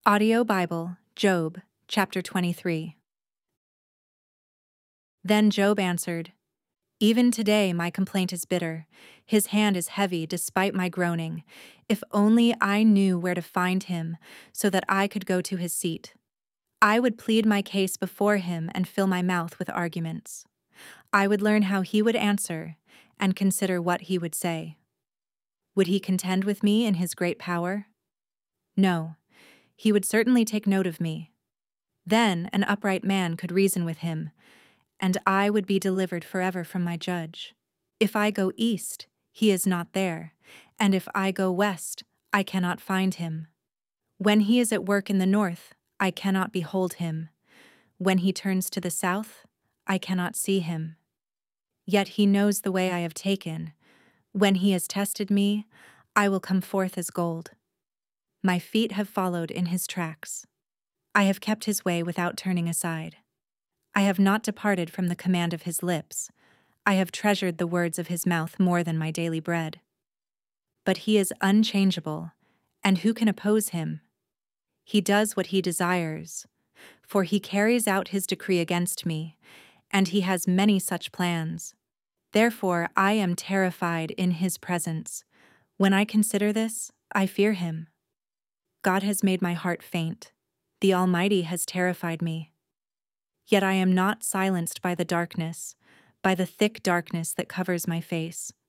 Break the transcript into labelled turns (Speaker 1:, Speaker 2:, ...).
Speaker 1: Audio Bible, Job, chapter 23. Then Job answered, "Even today my complaint is bitter. His hand is heavy despite my groaning. If only I knew where to find him, so that I could go to his seat. I would plead my case before him and fill my mouth with arguments. I would learn how he would answer and consider what he would say. Would he contend with me in his great power? No, he would certainly take note of me. Then an upright man could reason with him, and I would be delivered forever from my judge. If I go east, he is not there, and if I go west, I cannot find him. When he is at work in the north, I cannot behold him. When he turns to the south, I cannot see him. Yet he knows the way I have taken. When he has tested me, I will come forth as gold. My feet have followed in his tracks. I have kept his way without turning aside. I have not departed from the command of his lips. I have treasured the words of his mouth more than my daily bread. But he is unchangeable, and who can oppose him? He does what he desires, for he carries out his decree against me, and he has many such plans. Therefore I am terrified in his presence. When I consider this, I fear him. God has made my heart faint. The Almighty has terrified me. Yet I am not silenced by the darkness, by the thick darkness that covers my face.